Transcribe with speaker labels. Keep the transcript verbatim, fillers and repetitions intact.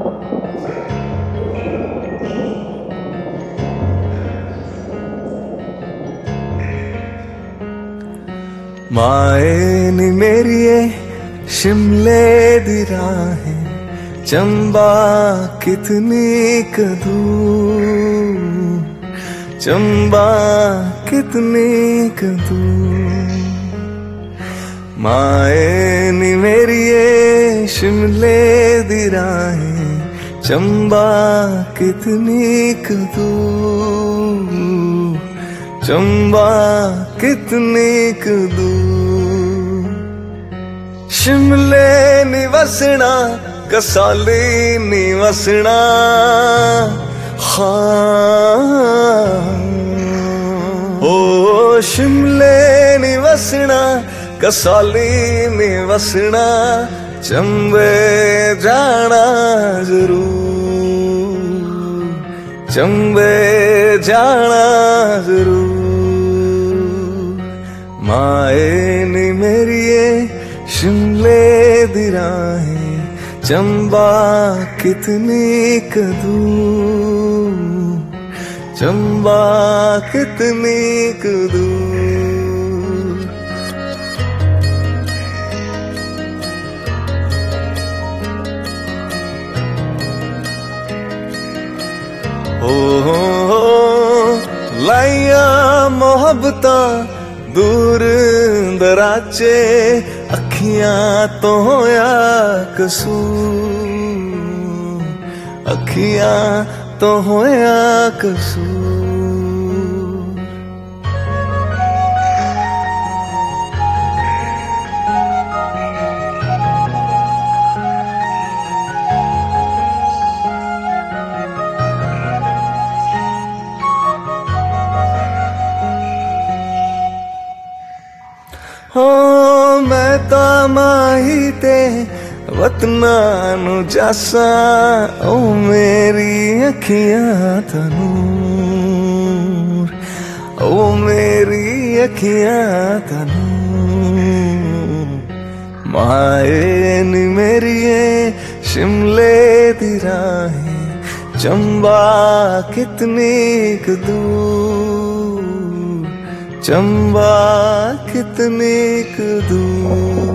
Speaker 1: माए नी मेरिए शिमले दी राहें चंबा कितनी कदूर, चंबा कितनी कदूर। माए नी मेरिए शिमले दी राहें चंबा कितनी कदूर, चंबा कितनी कदूर। शिमले नी वसना कसाली नी वसना, हाँ ओ शिमले नी वसना कसाली नी वसना, चंबे जाना जरूर, चंबे जाना जरूर। माए नी मेरिए शिमले दी राहें चंबा कितनी कदूर, चंबा कितनी कदूर। ओ लाइया मोहब्बता दूर दराचे, अखियां तो होया कसूर, अखियां तो होया कसूर। हो मैं ता माही ते वतना नु जासा, ओ मेरी अखियां तनूर, ओ मेरी अखियां तनूर। माए नी मेरिए शिमले दी राहें चंबा कितनी दूर, चंबा कितनी दूर।